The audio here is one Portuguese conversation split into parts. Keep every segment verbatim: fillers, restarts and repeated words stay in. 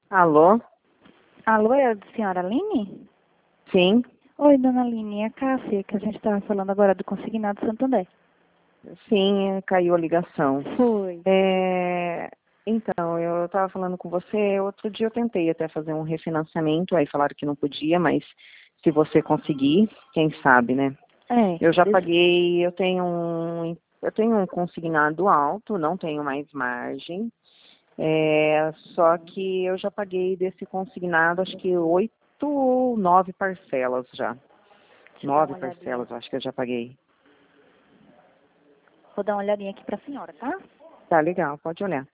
Alô? Alô, é a senhora Aline? Sim, Oi, dona Aline, é a Cássia, que a gente estava falando agora do Consignado Santander. sim, é, caiu a ligação. Foi. É, então, eu estava falando com você, outro dia eu tentei até fazer um refinanciamento, aí falaram que não podia, mas se você conseguir, quem sabe, né? É, Eu já desse- paguei, eu tenho um, eu tenho um consignado alto, não tenho mais margem, é, só que eu já paguei desse consignado, acho que oito, nove parcelas já. deixa eu dar Nove uma olhadinha. parcelas, eu acho que eu já paguei. Vou dar uma olhadinha aqui para a senhora, tá? Tá legal, pode olhar.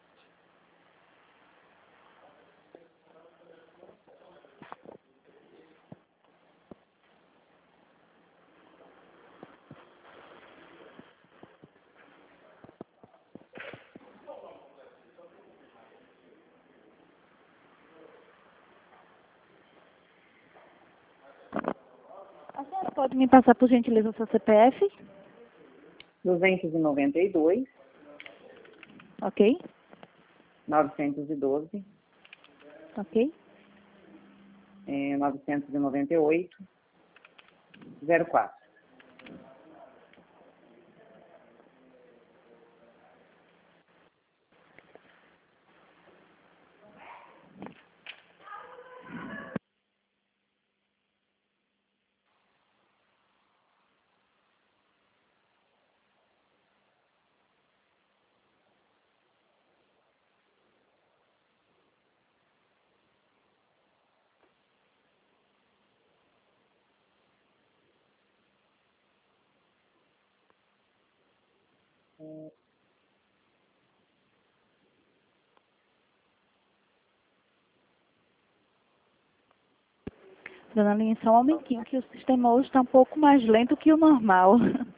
A senhora pode me passar, por gentileza, o seu C P F? duzentos e noventa e dois, Ok? novecentos e doze, Ok? é, novecentos e noventa e oito, zero quatro. Dona Aline, só um momentinho, que o sistema hoje está um pouco mais lento que o normal.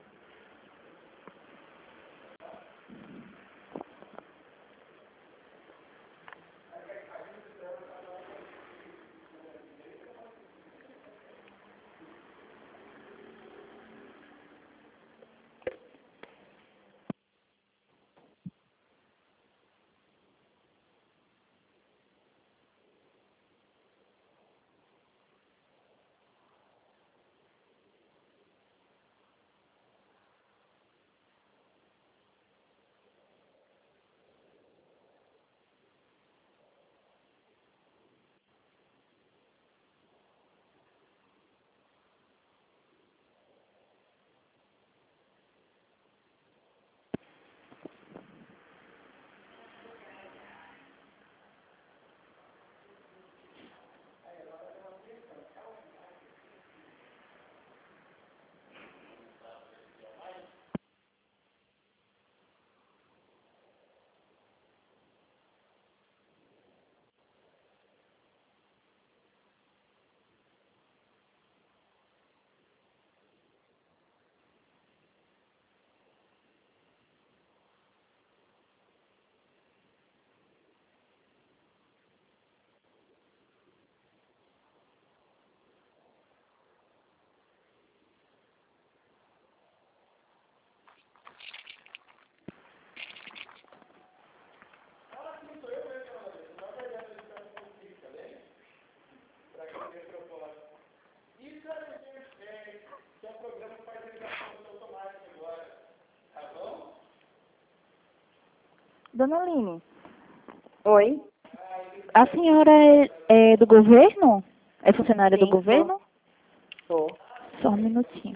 Dona Aline, Oi? a senhora é, é do governo? É funcionária do Sim, tô. governo? Tô. Só um minutinho.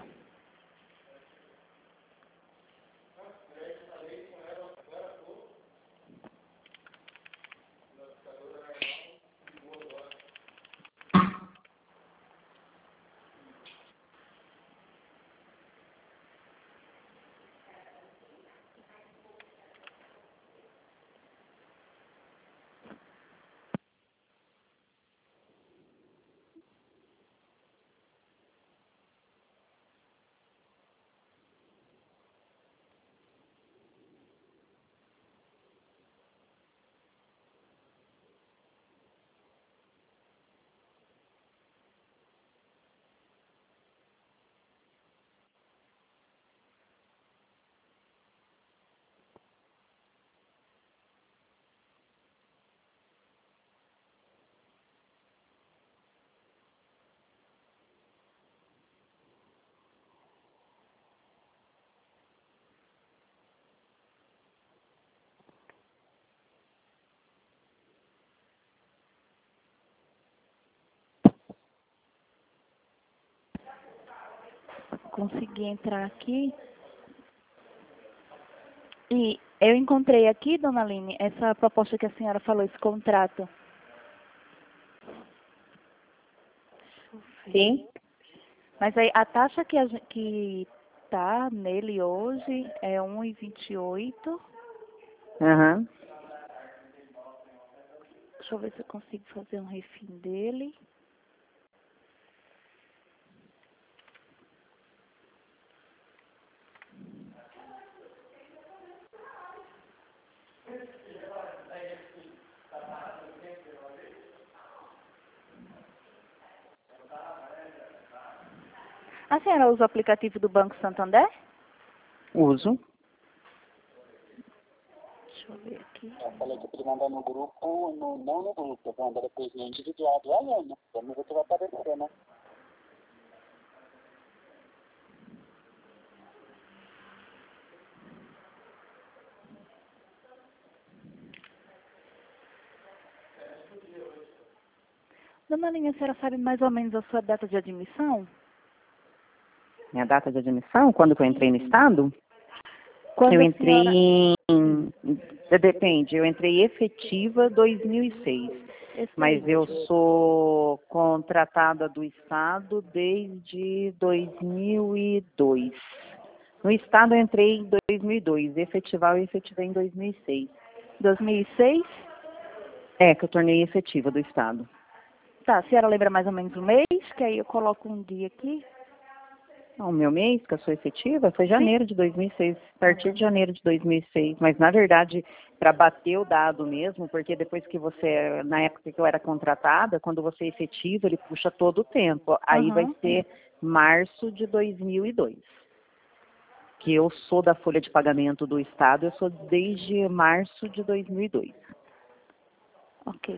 consegui entrar aqui. E eu encontrei aqui, dona Aline, essa proposta que a senhora falou, esse contrato. Sim. Mas aí a taxa que a gen- que tá nele hoje é um e vinte e oito. Aham. Deixa eu ver se eu consigo fazer um refim dele. A senhora usa o aplicativo do Banco Santander? Uso. Deixa eu ver aqui. Eu falei que eu podia mandar no grupo, no, não no grupo, eu vou mandar depois no individual do aluno. Vamos ver o que vai aparecer, né? Dona Aline, a senhora sabe mais ou menos a sua data de admissão? Minha data de admissão, quando que eu entrei no estado? Quando Eu a entrei senhora... em... Depende, eu entrei efetiva dois mil e seis. Mas eu sou contratada do Estado desde dois mil e dois. No Estado eu entrei em dois mil e dois, efetivar eu efetivei em dois mil e seis. dois mil e seis? É, que eu tornei efetiva do Estado. Tá, a senhora lembra mais ou menos o mês? Que aí eu coloco um dia aqui. O meu mês, que eu sou efetiva, foi janeiro de dois mil e seis, a partir de janeiro de dois mil e seis. Mas, na verdade, para bater o dado mesmo, porque depois que você, na época que eu era contratada, quando você é efetiva, ele puxa todo o tempo. Aí vai Aham. ser março de dois mil e dois. Que eu sou da folha de pagamento do Estado, eu sou desde março de dois mil e dois. Ok.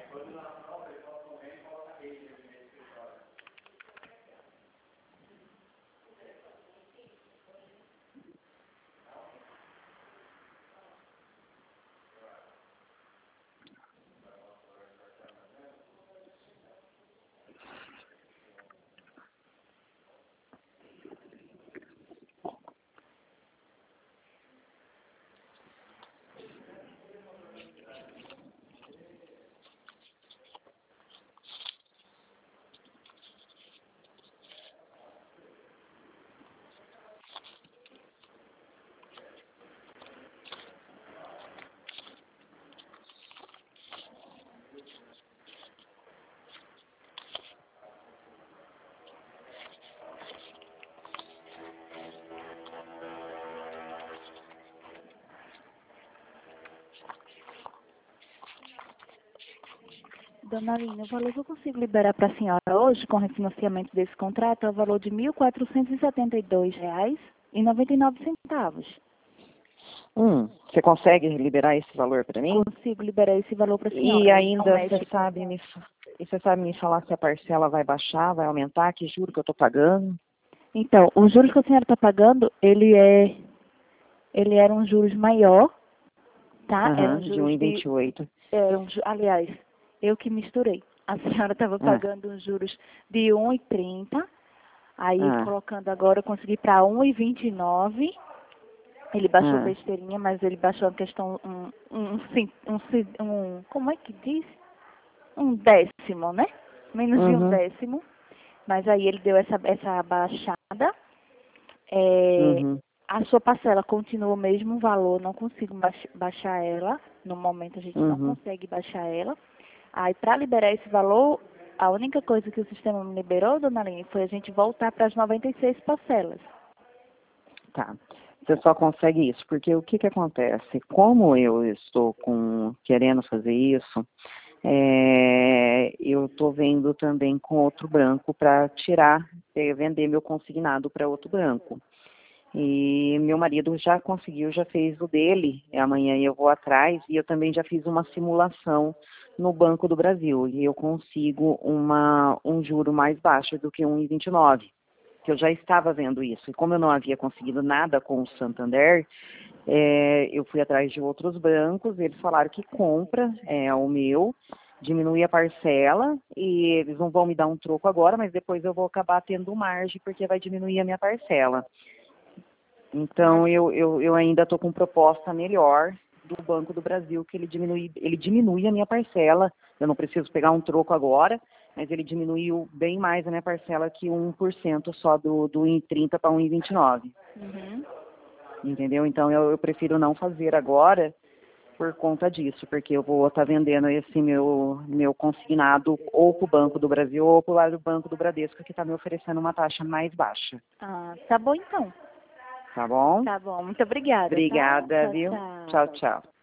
Dona Aline, o valor que eu consigo liberar para a senhora hoje, com o refinanciamento desse contrato, é o valor de mil quatrocentos e setenta e dois reais e noventa e nove centavos. Hum, você consegue liberar esse valor para mim? Consigo liberar esse valor para a senhora. E ainda Não mexe você sabe me, fa- e você sabe me falar se a parcela vai baixar, vai aumentar, que juro que eu estou pagando? Então, os juros que a senhora está pagando, ele é, ele era um juros maior, tá? Era Aham, um de juros de, um vírgula vinte e oito. era um, ju- aliás, eu que misturei. A senhora estava Ah, pagando uns juros de um e trinta, aí ah, colocando agora eu consegui para um e vinte e nove. Ele baixou ah, besteirinha, mas ele baixou a questão um, um, um, cin- um, cin- um, como é que diz? Um décimo, né? Menos de um uhum, décimo. Mas aí ele deu essa, essa baixada. É, uhum, a sua parcela continua o mesmo valor, não consigo baix- baixar ela. No momento a gente não uhum. consegue baixar ela. Aí para liberar esse valor, a única coisa que o sistema me liberou, dona Aline, foi a gente voltar para as noventa e seis parcelas. Tá. Você só consegue isso, porque o que que acontece? Como eu estou com, querendo fazer isso, é, eu estou vendo também com outro banco para tirar, eh, vender meu consignado para outro banco. E meu marido já conseguiu, já fez o dele, e amanhã eu vou atrás, e eu também já fiz uma simulação no Banco do Brasil, e eu consigo uma, um juro mais baixo do que um vírgula vinte e nove, que eu já estava vendo isso. E como eu não havia conseguido nada com o Santander, é, eu fui atrás de outros bancos, eles falaram que compra é, o meu, diminuir a parcela e eles não vão me dar um troco agora, mas depois eu vou acabar tendo margem porque vai diminuir a minha parcela. Então, eu, eu, eu ainda estou com proposta melhor do Banco do Brasil, que ele diminui, ele diminui a minha parcela. Eu não preciso pegar um troco agora, mas ele diminuiu bem mais a minha parcela que um por cento só do, do um vírgula trinta para um vírgula vinte e nove. Uhum. Entendeu? Então, eu, eu prefiro não fazer agora por conta disso, porque eu vou estar tá vendendo esse meu, meu consignado ou para o Banco do Brasil ou para o Banco do Bradesco, que está me oferecendo uma taxa mais baixa. Ah, tá bom então. Tá bom? Tá bom, muito obrigada. Obrigada, tá? viu? Tchau, Tchau, tchau. tchau.